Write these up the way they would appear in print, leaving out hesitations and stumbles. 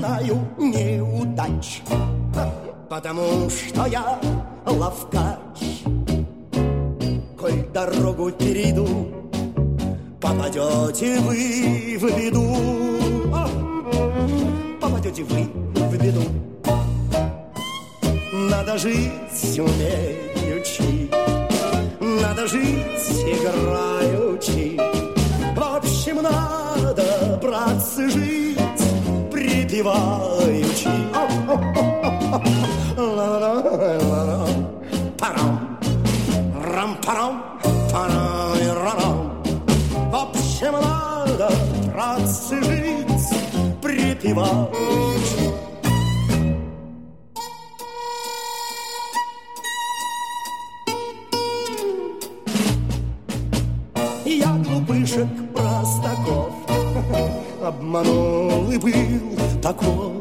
знаю неудач, потому что я ловкач. Коль дорогу перейду, попадете вы в беду. Попадете вы в беду. Надо жить умеючи, надо жить играючи. В общем, надо, братцы, жить припеваючи. Парам, рам-парам, парам-рам. В общем, надо, братцы, жить припеваючи. Я глупышек простаков обманул и был таков.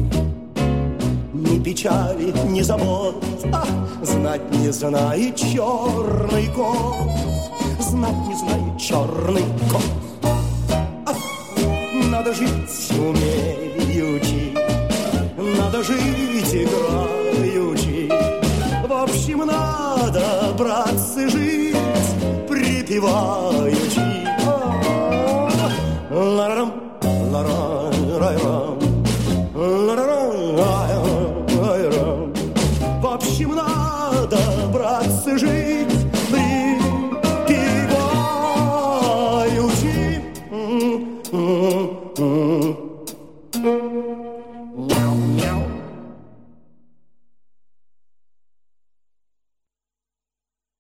Ни печали, ни забот, знать не знает черный кот. Знать не знает черный кот. Надо жить умеючи, надо жить играючи. В общем, надо, братцы, жить припеваючи.